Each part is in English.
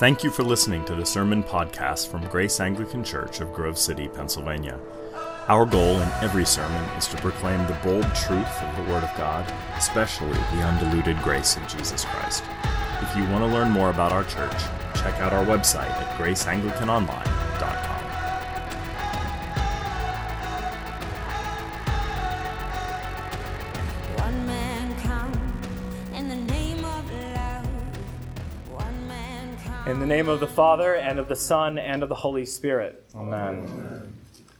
Thank you for listening to the Sermon Podcast from Grace Anglican Church of Grove City, Pennsylvania. Our goal in every sermon is to proclaim the bold truth of the Word of God, especially the undiluted grace of Jesus Christ. If you want to learn more about our church, check out our website at graceanglicanonline.com. In the name of the Father, and of the Son, and of the Holy Spirit. Amen.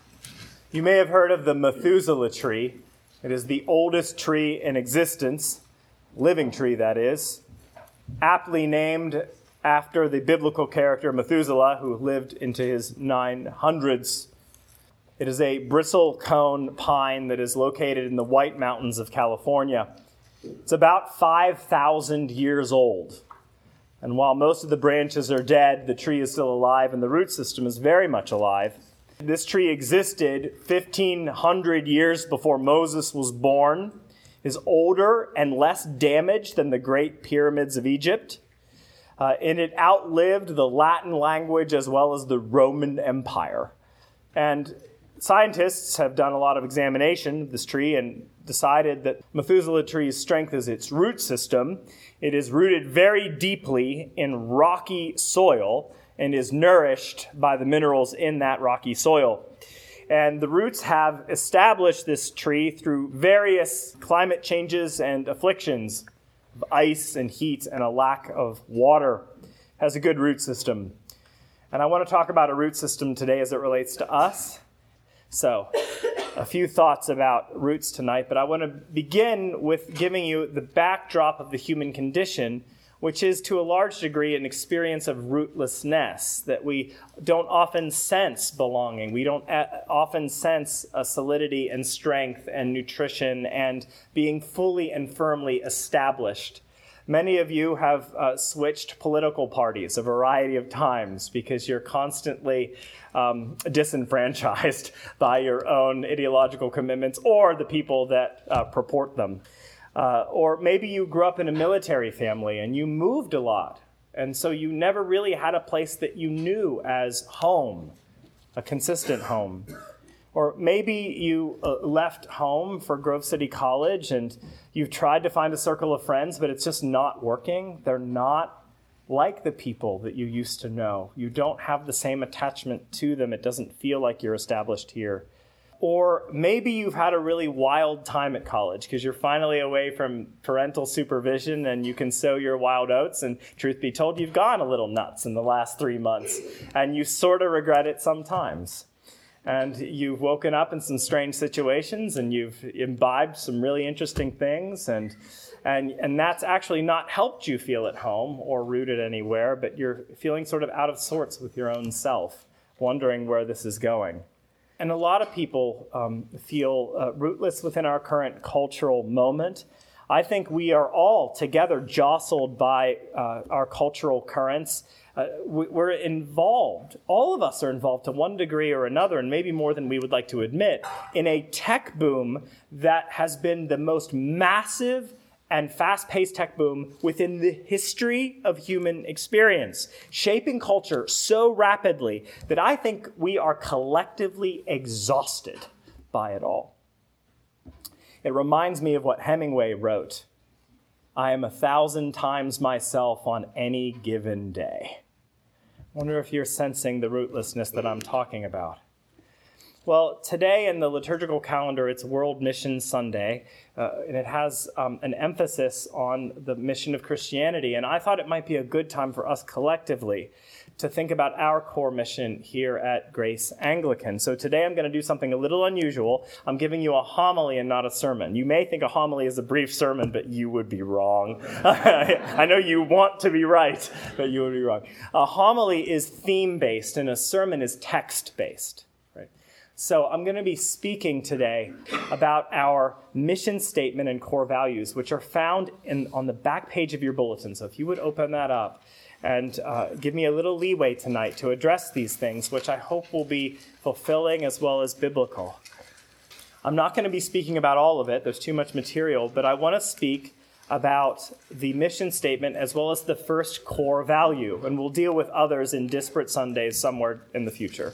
You may have heard of the Methuselah tree. It is the oldest tree in existence, living tree that is, aptly named after the biblical character Methuselah, who lived into his 900s. It is a bristlecone pine that is located in the White Mountains of California. It's about 5,000 years old. And while most of the branches are dead, the tree is still alive and the root system is very much alive. This tree existed 1,500 years before Moses was born, is older and less damaged than the Great Pyramids of Egypt, and it outlived the Latin language as well as the Roman Empire. And scientists have done a lot of examination of this tree and decided that Methuselah tree's strength is its root system. It is rooted very deeply in rocky soil and is nourished by the minerals in that rocky soil. And the roots have established this tree through various climate changes and afflictions of ice and heat and a lack of water. It has a good root system. And I want to talk about a root system today as it relates to us. So, a few thoughts about roots tonight, but I want to begin with giving you the backdrop of the human condition, which is to a large degree an experience of rootlessness, that we don't often sense belonging. We don't often sense a solidity and strength and nutrition and being fully and firmly established. Many of you have switched political parties a variety of times because you're constantly disenfranchised by your own ideological commitments or the people that purport them. Or maybe you grew up in a military family and you moved a lot, and so you never really had a place that you knew as home, a consistent home. Or maybe you left home for Grove City College and you've tried to find a circle of friends, but it's just not working. They're not like the people that you used to know. You don't have the same attachment to them. It doesn't feel like you're established here. Or maybe you've had a really wild time at college because you're finally away from parental supervision and you can sow your wild oats. And truth be told, you've gone a little nuts in the last 3 months. And you sort of regret it sometimes. And you've woken up in some strange situations and you've imbibed some really interesting things. And that's actually not helped you feel at home or rooted anywhere, but you're feeling sort of out of sorts with your own self, wondering where this is going. And a lot of people feel rootless within our current cultural moment. I think we are all together jostled by our cultural currents. We're involved, all of us are involved to one degree or another, and maybe more than we would like to admit, in a tech boom that has been the most massive and fast-paced tech boom within the history of human experience, shaping culture so rapidly that I think we are collectively exhausted by it all. It reminds me of what Hemingway wrote. I am 1,000 times myself on any given day. I wonder if you're sensing the rootlessness that I'm talking about. Well, today in the liturgical calendar, it's World Mission Sunday, and it has an emphasis on the mission of Christianity. And I thought it might be a good time for us collectively to think about our core mission here at Grace Anglican. So today I'm going to do something a little unusual. I'm giving you a homily and not a sermon. You may think a homily is a brief sermon, but you would be wrong. I know you want to be right, but you would be wrong. A homily is theme-based and a sermon is text-based. So I'm going to be speaking today about our mission statement and core values, which are found on the back page of your bulletin. So if you would open that up and give me a little leeway tonight to address these things, which I hope will be fulfilling as well as biblical. I'm not going to be speaking about all of it. There's too much material, but I want to speak about the mission statement as well as the first core value, and we'll deal with others in disparate Sundays somewhere in the future.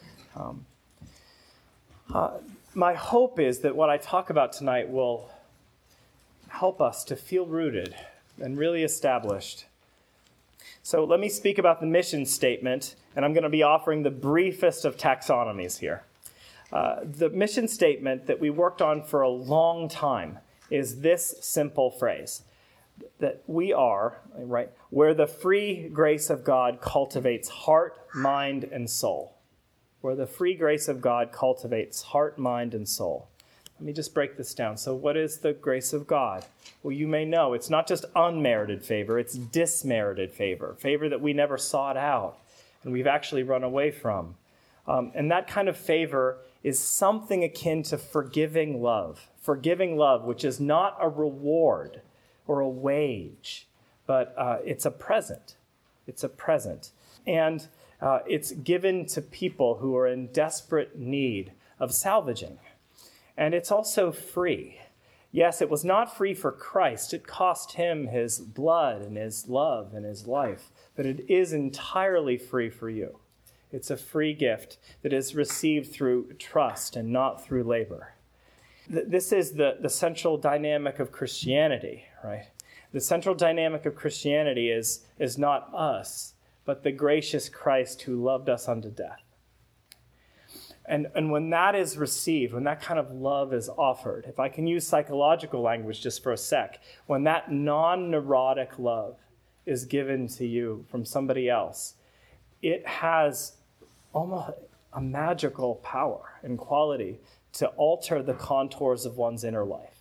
My hope is that what I talk about tonight will help us to feel rooted and really established. So let me speak about the mission statement, and I'm going to be offering the briefest of taxonomies here. The mission statement that we worked on for a long time is this simple phrase, that we are, right, where the free grace of God cultivates heart, mind, and soul. Where the free grace of God cultivates heart, mind, and soul. Let me just break this down. So what is the grace of God? Well, you may know it's not just unmerited favor, it's dismerited favor, favor that we never sought out and we've actually run away from. And that kind of favor is something akin to forgiving love, which is not a reward or a wage, but it's a present. It's a present. And it's given to people who are in desperate need of salvaging. And it's also free. Yes, it was not free for Christ. It cost him his blood and his love and his life. But it is entirely free for you. It's a free gift that is received through trust and not through labor. This is the central dynamic of Christianity, right? The central dynamic of Christianity is not us, but the gracious Christ who loved us unto death. And when that is received, when that kind of love is offered, if I can use psychological language just for a sec, when that non-neurotic love is given to you from somebody else, it has almost a magical power and quality to alter the contours of one's inner life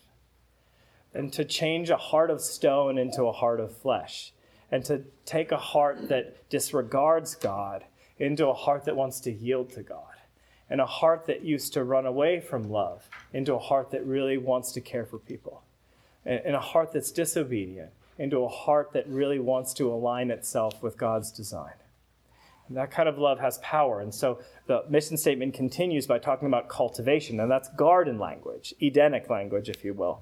and to change a heart of stone into a heart of flesh and to take a heart that disregards God into a heart that wants to yield to God. And a heart that used to run away from love into a heart that really wants to care for people. And a heart that's disobedient into a heart that really wants to align itself with God's design. And that kind of love has power. And so the mission statement continues by talking about cultivation. And that's garden language, Edenic language, if you will.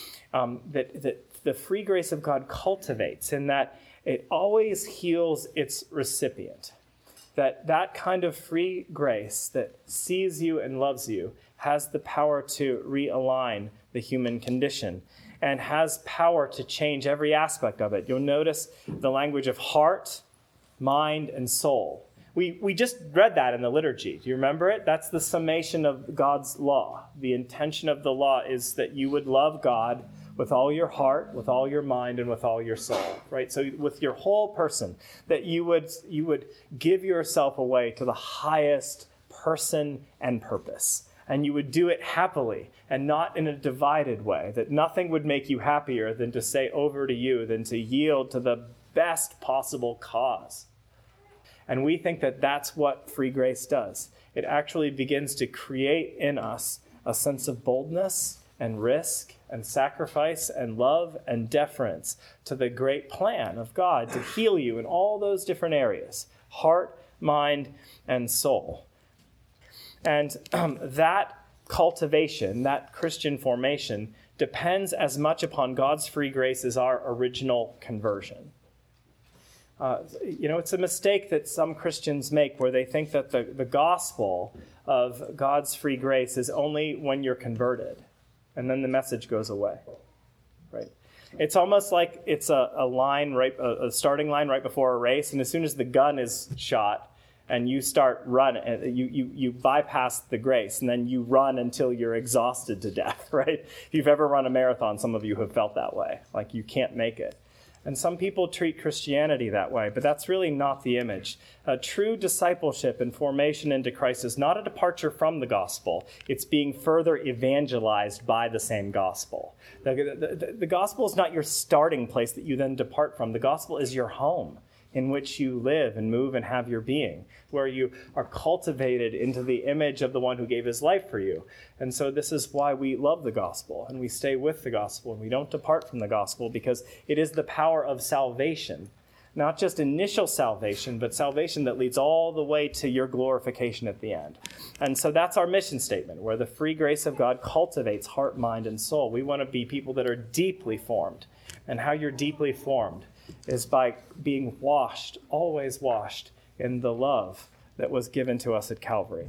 That the free grace of God cultivates in that it always heals its recipient. That kind of free grace that sees you and loves you has the power to realign the human condition and has power to change every aspect of it. You'll notice the language of heart, mind, and soul. We just read that in the liturgy. Do you remember it? That's the summation of God's law. The intention of the law is that you would love God with all your heart, with all your mind, and with all your soul, right? So with your whole person, that you would give yourself away to the highest person and purpose. And you would do it happily and not in a divided way, that nothing would make you happier than to say over to you, than to yield to the best possible cause. And we think that that's what free grace does. It actually begins to create in us a sense of boldness and risk and sacrifice and love and deference to the great plan of God to heal you in all those different areas, heart, mind, and soul. And that cultivation, that Christian formation, depends as much upon God's free grace as our original conversion. It's a mistake that some Christians make where they think that the gospel of God's free grace is only when you're converted. And then the message goes away, right? It's almost like it's a line, right, a starting line right before a race, and as soon as the gun is shot and you start running, you bypass the grace, and then you run until you're exhausted to death, right? If you've ever run a marathon, some of you have felt that way, like you can't make it. And some people treat Christianity that way, but that's really not the image. True discipleship and formation into Christ is not a departure from the gospel. It's being further evangelized by the same gospel. The gospel is not your starting place that you then depart from. The gospel is your home in which you live and move and have your being, where you are cultivated into the image of the one who gave his life for you. And so this is why we love the gospel and we stay with the gospel and we don't depart from the gospel, because it is the power of salvation, not just initial salvation, but salvation that leads all the way to your glorification at the end. And so that's our mission statement, where the free grace of God cultivates heart, mind, and soul. We want to be people that are deeply formed and how you're deeply formed is by being washed, always washed, in the love that was given to us at Calvary.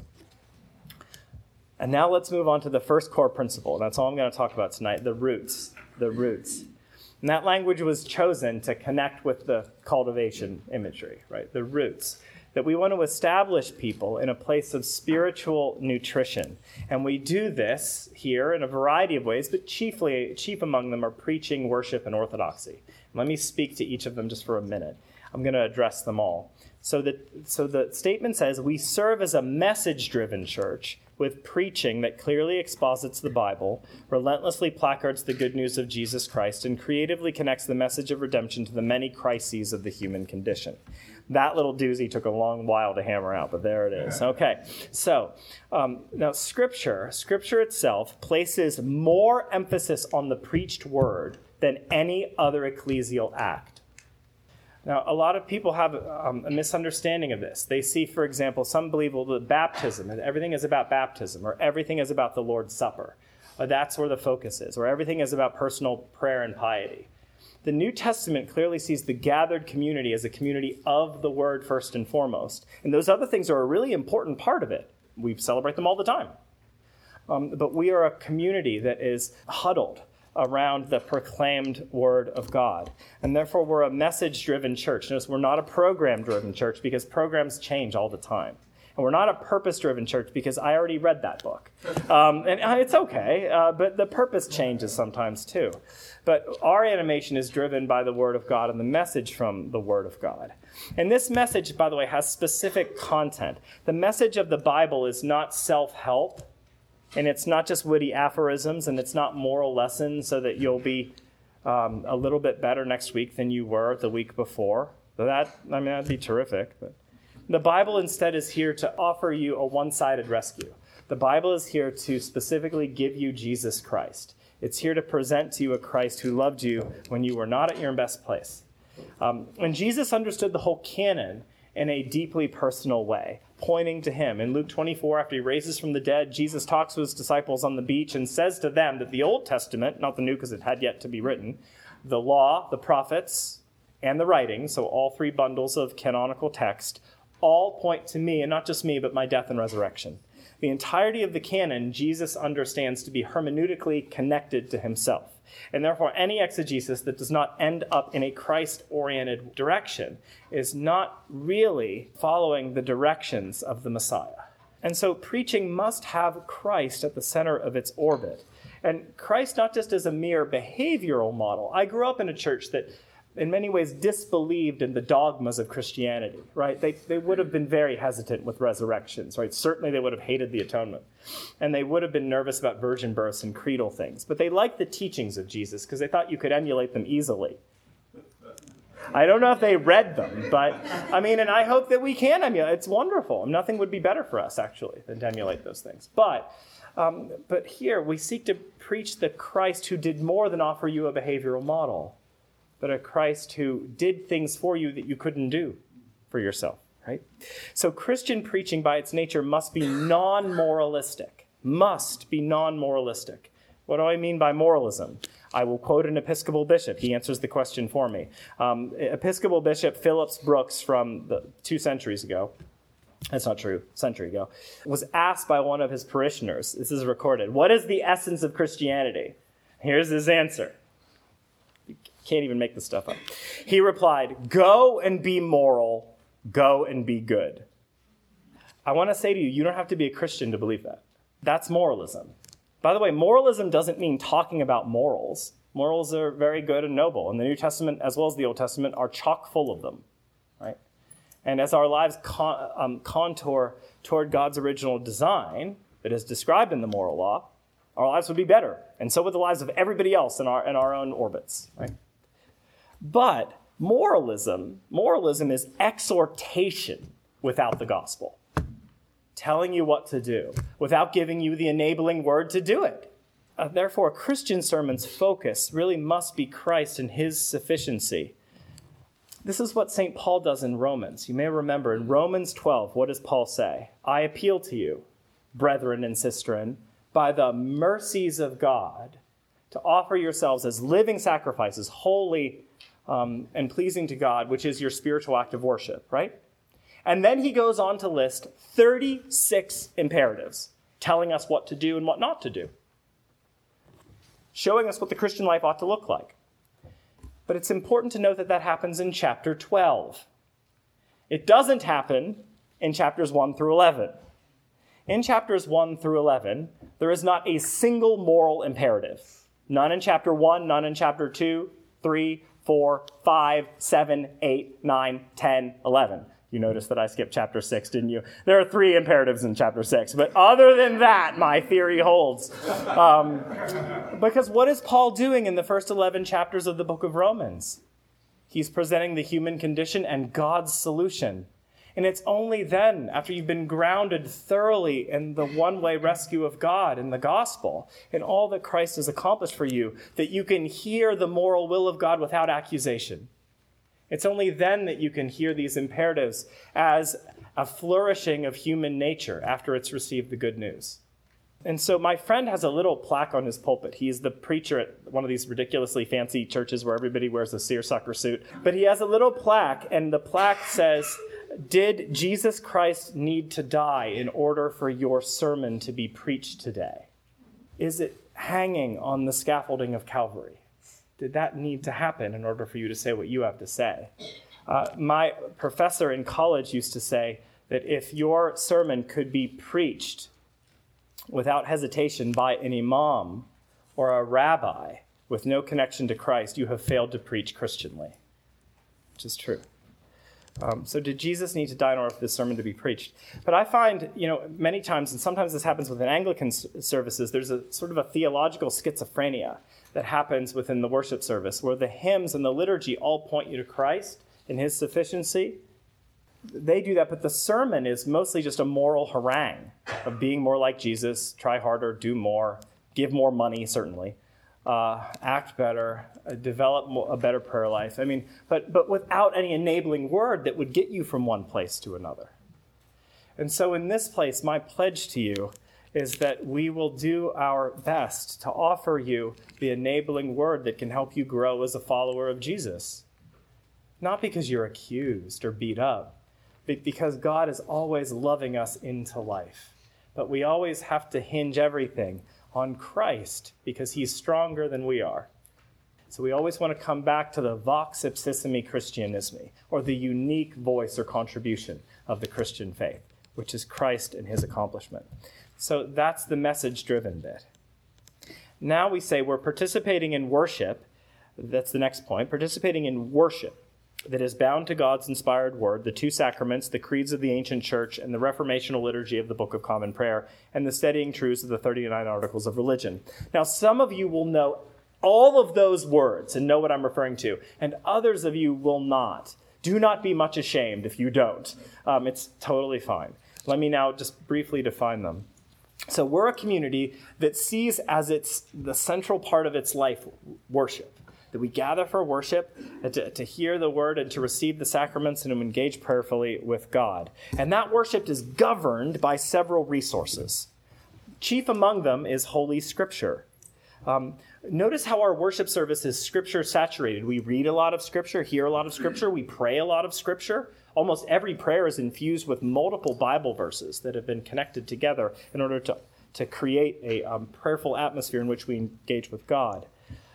And now let's move on to the first core principle. That's all I'm going to talk about tonight, the roots. The roots. And that language was chosen to connect with the cultivation imagery, right? The roots. That we want to establish people in a place of spiritual nutrition. And we do this here in a variety of ways, but chief among them are preaching, worship, and orthodoxy. Let me speak to each of them just for a minute. I'm going to address them all. So the statement says, we serve as a message-driven church with preaching that clearly exposits the Bible, relentlessly placards the good news of Jesus Christ, and creatively connects the message of redemption to the many crises of the human condition. That little doozy took a long while to hammer out, but there it is. Okay, so now Scripture itself places more emphasis on the preached word than any other ecclesial act. Now, a lot of people have a misunderstanding of this. They see, for example, some believe, well, that baptism, and everything is about baptism, or everything is about the Lord's Supper. Or that's where the focus is, or everything is about personal prayer and piety. The New Testament clearly sees the gathered community as a community of the Word first and foremost. And those other things are a really important part of it. We celebrate them all the time. But we are a community that is huddled around the proclaimed Word of God. And therefore, we're a message-driven church. Notice we're not a program-driven church because programs change all the time. And we're not a purpose-driven church because I already read that book. And it's okay, but the purpose changes sometimes too. But our animation is driven by the Word of God and the message from the Word of God. And this message, by the way, has specific content. The message of the Bible is not self-help, and it's not just witty aphorisms, and it's not moral lessons so that you'll be a little bit better next week than you were the week before. That'd be terrific. But the Bible instead is here to offer you a one-sided rescue. The Bible is here to specifically give you Jesus Christ. It's here to present to you a Christ who loved you when you were not at your best place. And Jesus understood the whole canon in a deeply personal way, pointing to him. In Luke 24, after he raises from the dead, Jesus talks to his disciples on the beach and says to them that the Old Testament, not the New because it had yet to be written, the law, the prophets, and the writings, so all three bundles of canonical text, all point to me, and not just me, but my death and resurrection. The entirety of the canon, Jesus understands to be hermeneutically connected to himself. And therefore, any exegesis that does not end up in a Christ-oriented direction is not really following the directions of the Messiah. And so preaching must have Christ at the center of its orbit. And Christ not just as a mere behavioral model. I grew up in a church that in many ways disbelieved in the dogmas of Christianity, right? They would have been very hesitant with resurrections, right? Certainly they would have hated the atonement. And they would have been nervous about virgin births and creedal things. But they liked the teachings of Jesus because they thought you could emulate them easily. I don't know if they read them, but and I hope that we can emulate. It's wonderful. Nothing would be better for us, actually, than to emulate those things. But here we seek to preach the Christ who did more than offer you a behavioral model, but a Christ who did things for you that you couldn't do for yourself, right? So Christian preaching by its nature must be non-moralistic. Must be non-moralistic. What do I mean by moralism? I will quote an Episcopal bishop. He answers the question for me. Episcopal Bishop Phillips Brooks from 2 centuries ago, that's not true, century ago, was asked by one of his parishioners, this is recorded, what is the essence of Christianity? Here's his answer. Can't even make this stuff up. He replied, go and be moral, go and be good. I want to say to you, you don't have to be a Christian to believe that. That's moralism. By the way, moralism doesn't mean talking about morals. Morals are very good and noble, and the New Testament, as well as the Old Testament, are chock full of them, right? And as our lives contour toward God's original design that is described in the moral law, our lives would be better, and so would the lives of everybody else in our own orbits, right? But moralism is exhortation without the gospel, telling you what to do without giving you the enabling word to do it. Therefore, a Christian sermon's focus really must be Christ and his sufficiency. This is what St. Paul does in Romans. You may remember in Romans 12, what does Paul say? I appeal to you, brethren and sistren, by the mercies of God, to offer yourselves as living sacrifices, holy and pleasing to God, which is your spiritual act of worship, right? And then he goes on to list 36 imperatives, telling us what to do and what not to do, showing us what the Christian life ought to look like. But it's important to note that that happens in chapter 12. It doesn't happen in chapters 1 through 11. In chapters 1 through 11, there is not a single moral imperative. None in chapter 1, none in chapter 2, 3, 4, 5, 7, 8, 9, 10, 11. You noticed that I skipped chapter 6, didn't you? There are 3 imperatives in chapter 6. But other than that, my theory holds. Because what is Paul doing in the first 11 chapters of the book of Romans? He's presenting the human condition and God's solution. And it's only then, after you've been grounded thoroughly in the one-way rescue of God in the gospel, and all that Christ has accomplished for you, that you can hear the moral will of God without accusation. It's only then that you can hear these imperatives as a flourishing of human nature after it's received the good news. And so my friend has a little plaque on his pulpit. He's the preacher at one of these ridiculously fancy churches where everybody wears a seersucker suit. But he has a little plaque, and the plaque says, "Did Jesus Christ need to die in order for your sermon to be preached today? Is it hanging on the scaffolding of Calvary? Did that need to happen in order for you to say what you have to say?" My professor in college used to say that if your sermon could be preached without hesitation by an imam or a rabbi with no connection to Christ, you have failed to preach Christianly, which is true. So did Jesus need to die in order for this sermon to be preached? But I find, many times, and sometimes this happens within Anglican services, there's a sort of a theological schizophrenia that happens within the worship service, where the hymns and the liturgy all point you to Christ and his sufficiency. They do that, but the sermon is mostly just a moral harangue of being more like Jesus, try harder, do more, give more money, certainly, act better, develop a better prayer life. But without any enabling word that would get you from one place to another. And so in this place, my pledge to you is that we will do our best to offer you the enabling word that can help you grow as a follower of Jesus. Not because you're accused or beat up, but because God is always loving us into life. But we always have to hinge everything on Christ because he's stronger than we are. So we always want to come back to the vox ipsissimi Christianismi, or the unique voice or contribution of the Christian faith, which is Christ and his accomplishment. So that's the message-driven bit. Now we say we're participating in worship. That's the next point. Participating in worship that is bound to God's inspired word, the 2 sacraments, the creeds of the ancient church, and the reformational liturgy of the Book of Common Prayer, and the steadying truths of the 39 articles of religion. Now, some of you will know all of those words and know what I'm referring to, and others of you will not. Do not be much ashamed if you don't. It's totally fine. Let me now just briefly define them. So we're a community that sees as the central part of its life worship. That we gather for worship, to hear the word and to receive the sacraments and to engage prayerfully with God. And that worship is governed by several resources. Chief among them is Holy Scripture. Notice how our worship service is Scripture saturated. We read a lot of Scripture, hear a lot of Scripture, we pray a lot of Scripture. Almost every prayer is infused with multiple Bible verses that have been connected together in order to create a prayerful atmosphere in which we engage with God.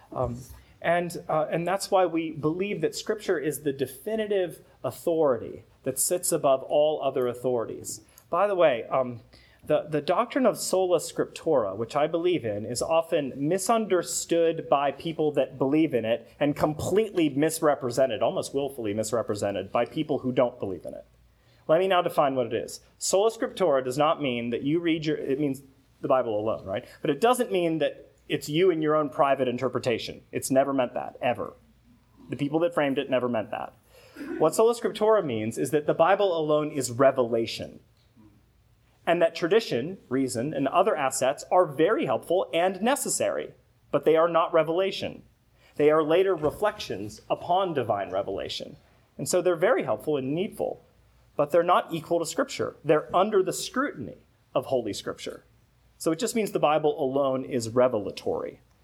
And that's why we believe that Scripture is the definitive authority that sits above all other authorities. By the way, the doctrine of sola scriptura, which I believe in, is often misunderstood by people that believe in it and completely misrepresented, almost willfully misrepresented, by people who don't believe in it. Let me now define what it is. Sola scriptura does not mean that you read it means the Bible alone, right? But it doesn't mean that it's you and your own private interpretation. It's never meant that, ever. The people that framed it never meant that. What sola scriptura means is that the Bible alone is revelation. And that tradition, reason, and other assets are very helpful and necessary, but they are not revelation. They are later reflections upon divine revelation. And so they're very helpful and needful, but they're not equal to Scripture. They're under the scrutiny of Holy Scripture. So it just means the Bible alone is revelatory.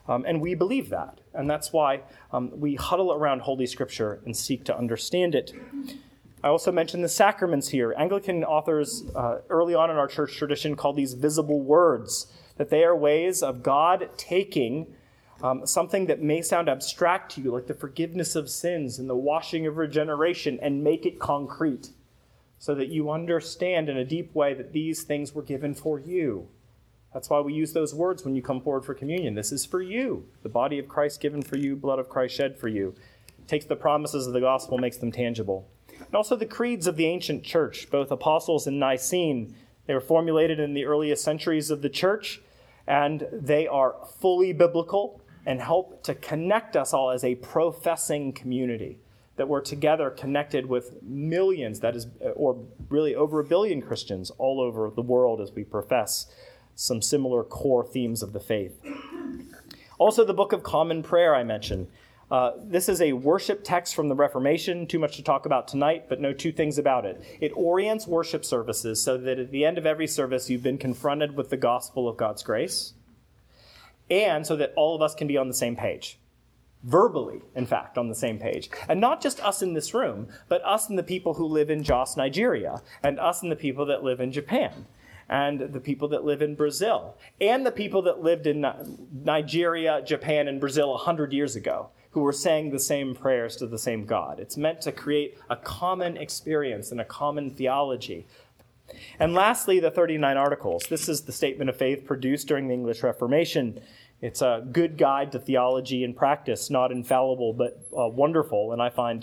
And we believe that. And that's why we huddle around Holy Scripture and seek to understand it. I also mentioned the sacraments here. Anglican authors early on in our church tradition called these visible words, that they are ways of God taking something that may sound abstract to you, like the forgiveness of sins and the washing of regeneration, and make it concrete so that you understand in a deep way that these things were given for you. That's why we use those words when you come forward for communion. This is for you, the body of Christ given for you, blood of Christ shed for you. Takes the promises of the gospel, makes them tangible. And also the creeds of the ancient church, both Apostles and Nicene. They were formulated in the earliest centuries of the church, and they are fully biblical and help to connect us all as a professing community, that we're together connected with millions, that is, or really over 1 billion Christians all over the world as we profess some similar core themes of the faith. Also, the Book of Common Prayer I mentioned. This is a worship text from the Reformation, too much to talk about tonight, but know two things about it. It orients worship services so that at the end of every service you've been confronted with the gospel of God's grace, and so that all of us can be on the same page. Verbally, in fact, on the same page. And not just us in this room, but us and the people who live in Jos, Nigeria, and us and the people that live in Japan, and the people that live in Brazil, and the people that lived in Nigeria, Japan, and Brazil 100 years ago, who were saying the same prayers to the same God. It's meant to create a common experience and a common theology. And lastly, the 39 Articles. This is the statement of faith produced during the English Reformation. It's a good guide to theology and practice, not infallible, but wonderful, and I find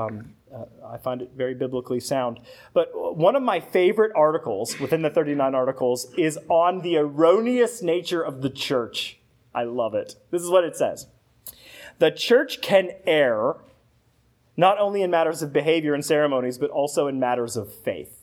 it very biblically sound. But one of my favorite articles within the 39 Articles is on the erroneous nature of the church. I love it. This is what it says. The church can err not only in matters of behavior and ceremonies, but also in matters of faith.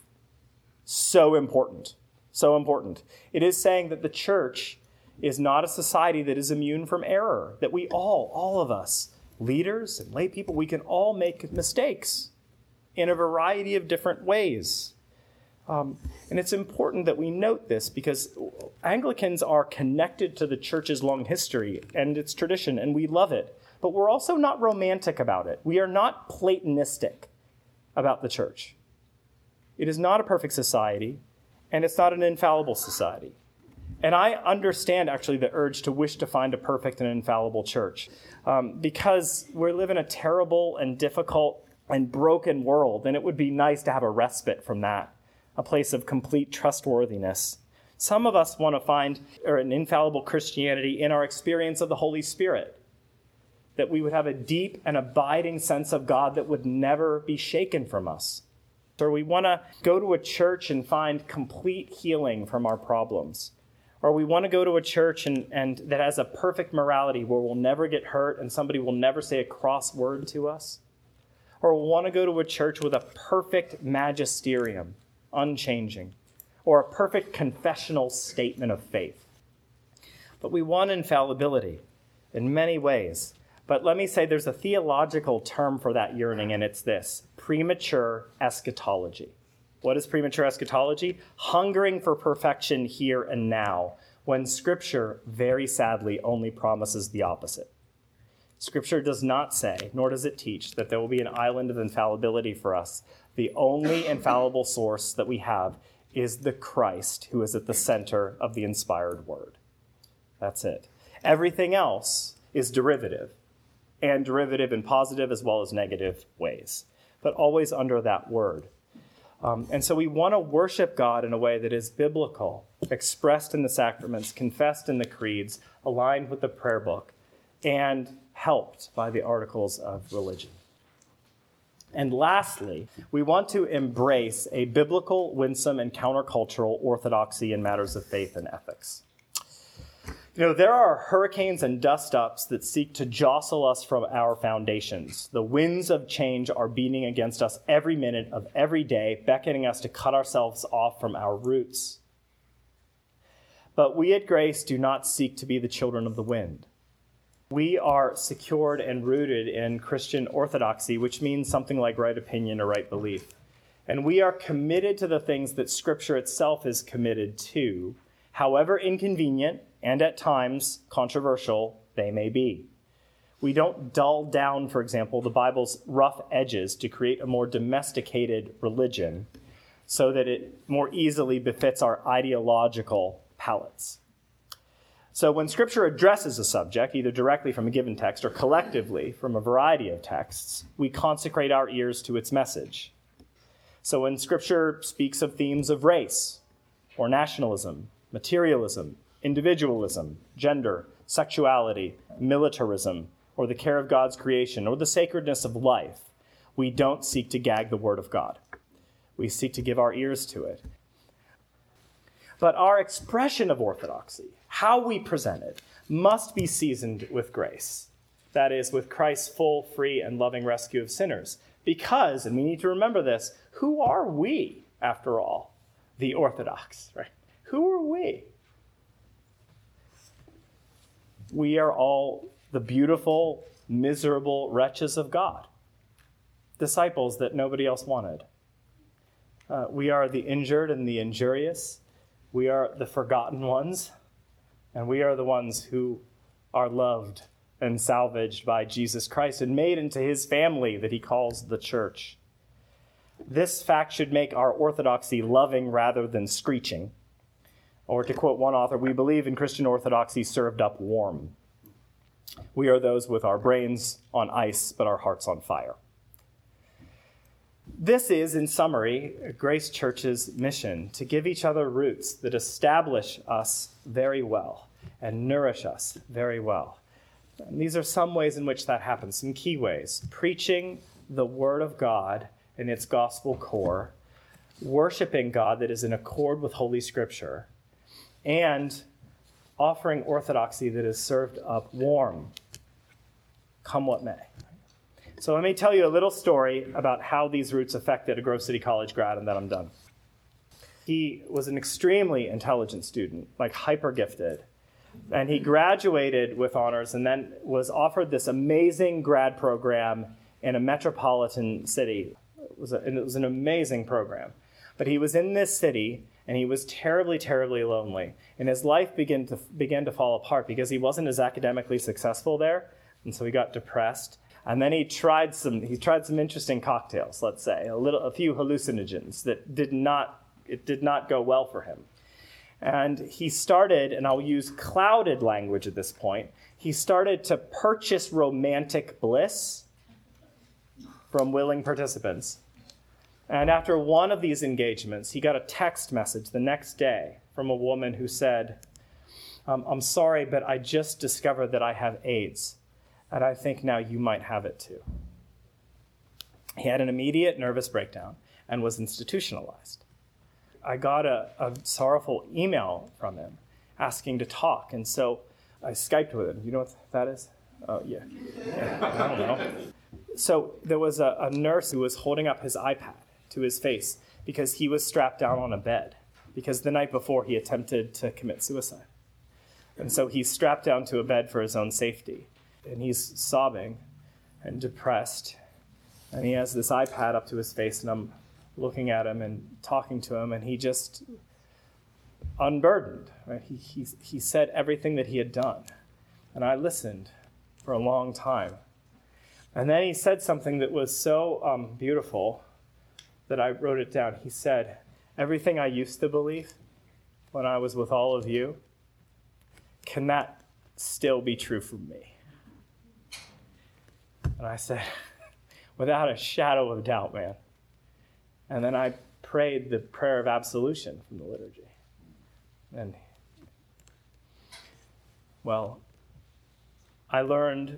So important. So important. It is saying that the church is not a society that is immune from error, that we all of us, leaders and lay people, we can all make mistakes in a variety of different ways. And it's important that we note this because Anglicans are connected to the church's long history and its tradition, and we love it. But we're also not romantic about it. We are not Platonistic about the church. It is not a perfect society, and it's not an infallible society. And I understand, actually, the urge to wish to find a perfect and infallible church because we live in a terrible and difficult and broken world, and it would be nice to have a respite from that, a place of complete trustworthiness. Some of us want to find an infallible Christianity in our experience of the Holy Spirit, that we would have a deep and abiding sense of God that would never be shaken from us. Or we want to go to a church and find complete healing from our problems. Or we want to go to a church and that has a perfect morality where we'll never get hurt and somebody will never say a cross word to us. Or we want to go to a church with a perfect magisterium, unchanging. Or a perfect confessional statement of faith. But we want infallibility in many ways. But let me say there's a theological term for that yearning, and it's this: premature eschatology. What is premature eschatology? Hungering for perfection here and now, when Scripture, very sadly, only promises the opposite. Scripture does not say, nor does it teach, that there will be an island of infallibility for us. The only infallible source that we have is the Christ, who is at the center of the inspired word. That's it. Everything else is derivative, and derivative in positive as well as negative ways, but always under that word. And so we want to worship God in a way that is biblical, expressed in the sacraments, confessed in the creeds, aligned with the prayer book, and helped by the articles of religion. And lastly, we want to embrace a biblical, winsome, and countercultural orthodoxy in matters of faith and ethics. You know, there are hurricanes and dust-ups that seek to jostle us from our foundations. The winds of change are beating against us every minute of every day, beckoning us to cut ourselves off from our roots. But we at Grace do not seek to be the children of the wind. We are secured and rooted in Christian orthodoxy, which means something like right opinion or right belief. And we are committed to the things that Scripture itself is committed to, however inconvenient and at times controversial they may be. We don't dull down, for example, the Bible's rough edges to create a more domesticated religion so that it more easily befits our ideological palates. So when Scripture addresses a subject, either directly from a given text or collectively from a variety of texts, we consecrate our ears to its message. So when Scripture speaks of themes of race or nationalism, materialism, individualism, gender, sexuality, militarism, or the care of God's creation, or the sacredness of life, we don't seek to gag the Word of God. We seek to give our ears to it. But our expression of orthodoxy, how we present it, must be seasoned with grace. That is, with Christ's full, free, and loving rescue of sinners. Because, and we need to remember this, who are we, after all? The Orthodox, right? Who are we? We are all the beautiful, miserable wretches of God, disciples that nobody else wanted. We are the injured and the injurious. We are the forgotten ones, and we are the ones who are loved and salvaged by Jesus Christ and made into his family that he calls the church. This fact should make our orthodoxy loving rather than screeching. Or to quote one author, we believe in Christian orthodoxy served up warm. We are those with our brains on ice, but our hearts on fire. This is, in summary, Grace Church's mission, to give each other roots that establish us very well and nourish us very well. And these are some ways in which that happens, some key ways. Preaching the Word of God in its gospel core, worshiping God that is in accord with Holy Scripture, and offering orthodoxy that is served up warm, come what may. So let me tell you a little story about how these roots affected a Grove City College grad, and then I'm done. He was an extremely intelligent student, like hyper gifted, and he graduated with honors and then was offered this amazing grad program in a metropolitan city. It was an amazing program. But he was in this city, and he was terribly, terribly lonely. And his life began to fall apart because he wasn't as academically successful there, and so he got depressed. And then he tried some interesting cocktails, let's say, a few hallucinogens that did not go well for him. And he started, and I'll use clouded language at this point, he started to purchase romantic bliss from willing participants. And after one of these engagements, he got a text message the next day from a woman who said, I'm sorry, but I just discovered that I have AIDS, and I think now you might have it too. He had an immediate nervous breakdown and was institutionalized. I got a sorrowful email from him asking to talk, and so I Skyped with him. You know what that is? Oh, yeah. I don't know. So there was a nurse who was holding up his iPad to his face because he was strapped down on a bed because the night before he attempted to commit suicide. And so he's strapped down to a bed for his own safety. And he's sobbing and depressed. And he has this iPad up to his face, and I'm looking at him and talking to him, and he just unburdened. Right? He said everything that he had done. And I listened for a long time. And then he said something that was so beautiful that I wrote it down. He said, everything I used to believe when I was with all of you, can that still be true for me? And I said, without a shadow of doubt, man. And then I prayed the prayer of absolution from the liturgy. And, well, I learned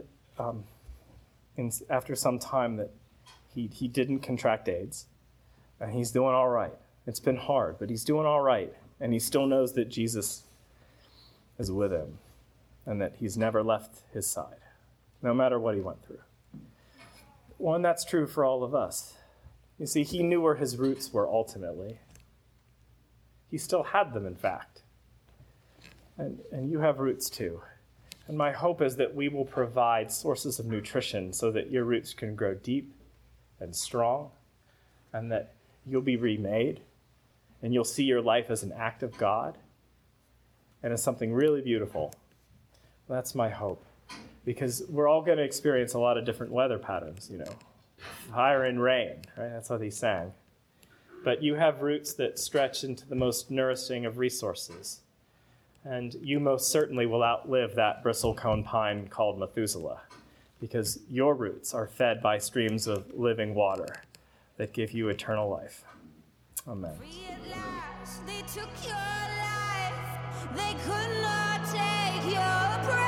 after some time that he didn't contract AIDS, and he's doing all right. It's been hard, but he's doing all right, and he still knows that Jesus is with him and that he's never left his side, no matter what he went through. Well, and that's true for all of us. You see, he knew where his roots were ultimately. He still had them, in fact. And you have roots too. And my hope is that we will provide sources of nutrition so that your roots can grow deep and strong, and that you'll be remade, and you'll see your life as an act of God and as something really beautiful. That's my hope. because we're all going to experience a lot of different weather patterns, fire and rain, right? That's what he sang. But you have roots that stretch into the most nourishing of resources. And you most certainly will outlive that bristlecone pine called Methuselah, because your roots are fed by streams of living water that give you eternal life. Amen. They took your life. They could not take your breath.